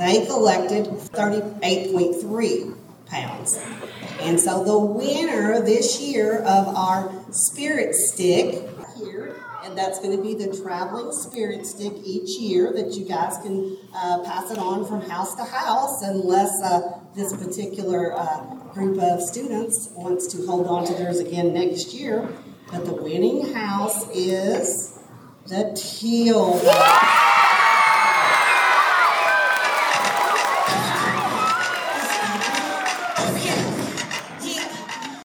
They collected 38.3 pounds. And so the winner this year of our Spirit Stick here, and that's going to be the traveling Spirit Stick each year that you guys can pass it on from house to house unless this particular group of students wants to hold on to theirs again next year. But the winning house is the teal house.